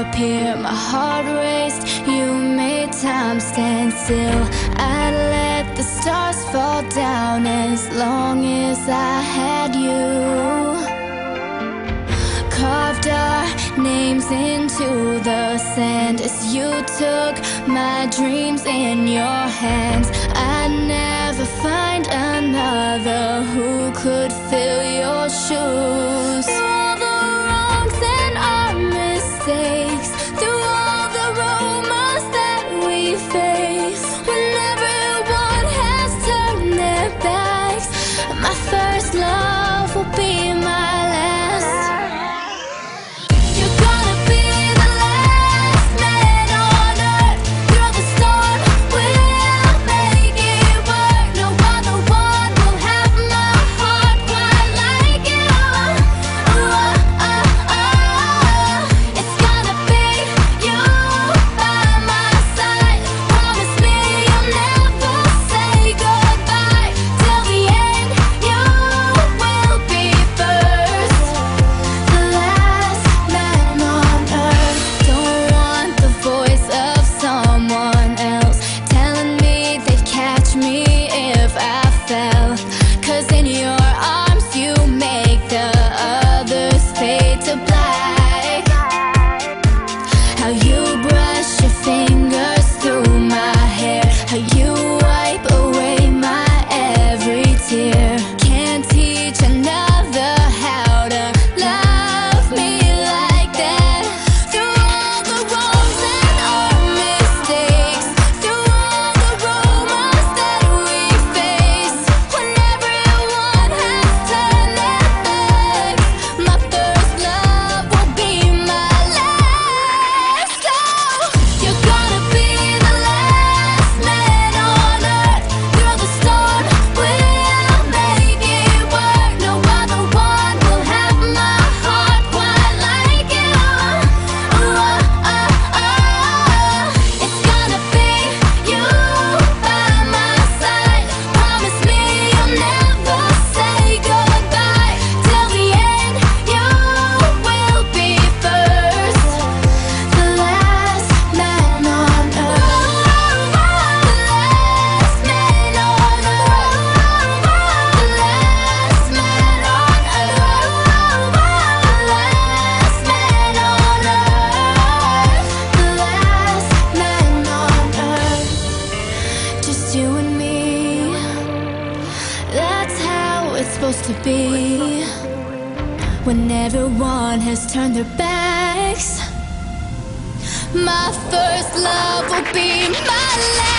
disappear. My heart raced, you made time stand still. I'd let the stars fall down as long as I had you. Carved our names into the sand as you took my dreams in your hands. I'd never find another who could fill your shoes. Through all the wrongs and our mistakes, through all the rumors that we face, when everyone has turned their backs, my first love will be my last. You're gonna be the last man on earth. Through the storm, we'll make it work. No other one will have my heart quite like you. It's gonna be you by my side. Promise me you'll never say goodbye. Till the end, you will be first. The last man on earth. Don't want the voice of someone else telling me they'd catch me if I fell. 'Cause in your arms you make the others fade to black. How you brush your fingers through my hair, how you wipe away my every tear. Can't teach another how to love me like that. Through all the wrongs and our mistakes, through all the rumors that we face, when everyone has turned their backs, my first love will be my last. Oh, you're gonna be the last man on earth. Through the storm, we'll make it work. No other one will have my heart quite like you. It's gonna be you by my side. Promise me you'll never say goodbye. Till the end, you will be first. The last man on earth. The last man on earth. The last man on earth. The last man on earth. The last man on earth. Just you and me. That's how it's supposed to be. When everyone has turned their backs, my first love will be my last.